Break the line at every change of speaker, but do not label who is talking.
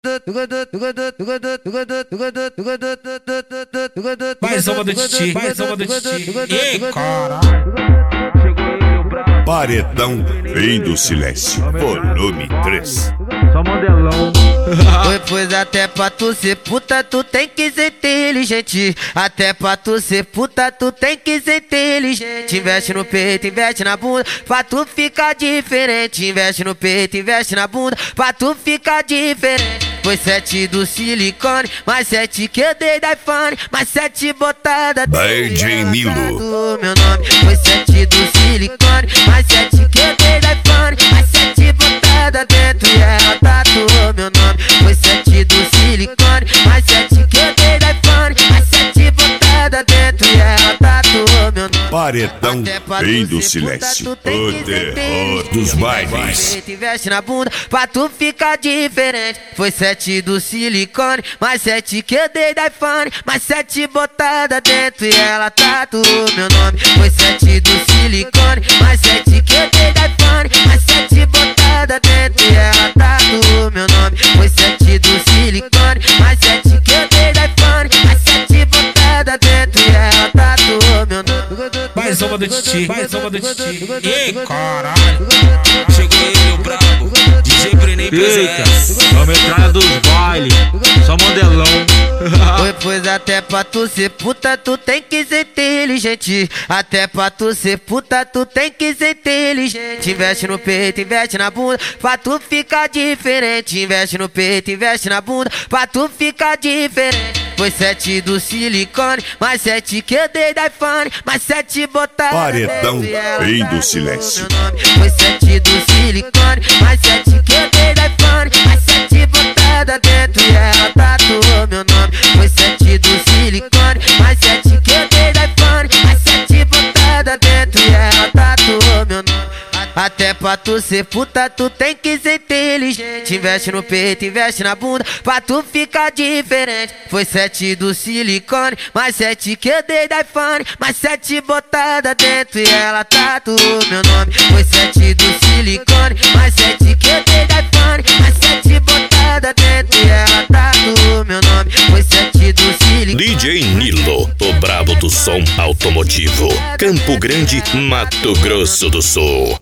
Mais uma do Titi, mais uma do Titi. Ei, cara.
Paredão Rei do Silêncio, volume 3.
Só modelão.
Pois até pra tu ser puta, tu tem que ser inteligente. Até pra tu ser puta, tu tem que ser inteligente. Investe no peito, investe na bunda, pra tu ficar diferente. Investe no peito, investe na bunda, pra tu ficar diferente. Foi 7 do silicone, mais 7 que eu dei da iPhone, mais 7 botada
DJ Milo.
Meu nome foi 7 do silicone, mais 7 que eu dei da iPhone, mais 7 botada dentro e ela tatuou meu nome. Foi 7 do silicone, mais 7 que eu dei da iPhone, mais 7 botada dentro e ela tatuou meu nome.
Paredão Rei do Silêncio, o terror dos bailes.
Investe na bunda pra tu ficar diferente. Foi 7 do silicone, mais 7 que eu dei da iPhone, mais 7 botada dentro e ela tatuou meu nome. Foi 7 do silicone, mais 7 que eu dei da iPhone, mais 7 botada dentro e ela tatuou meu nome. Foi 7 do silicone, mais 7 que eu dei da iPhone, mais 7 botada dentro e ela tatuou meu nome.
Mais uma do Titi, mais uma do Titi. Ei, caralho. Chegou ele, o brabo. DJ Brenem
Eita,
presente.
é a metralha dos bailes. Só modelão.
Pois até pra tu ser puta, tu tem que ser inteligente. Até pra tu ser puta, tu tem que ser inteligente. Investe no peito, investe na bunda, pra tu ficar diferente. Investe no peito, investe na bunda, pra tu ficar diferente. Foi 7 do silicone, mais 7 que eu dei da iPhone, mais 7 botada
Paredão
dentro e ela
Rei do
tatuou
Silêncio.
meu nome. Foi 7 do silicone, mais 7 que eu dei da iPhone, mais 7 botada dentro e ela tatuou meu nome. Foi 7 do silicone, mais 7 que eu dei da iPhone, mais 7 botada dentro e ela tatuou meu nome. Até pra tu ser puta, tu tem que ser inteligente. Investe no peito, investe na bunda, pra tu ficar diferente. Foi 7 do silicone, mais 7 que eu dei da iPhone, mais 7 botada dentro e ela tatuou meu nome. Foi 7 do silicone, mais 7 que eu dei da iPhone, mais 7 botada dentro e ela tatuou meu nome. Foi 7 do silicone.
DJ Nilo, o brabo do som automotivo, Campo Grande, Mato Grosso do Sul.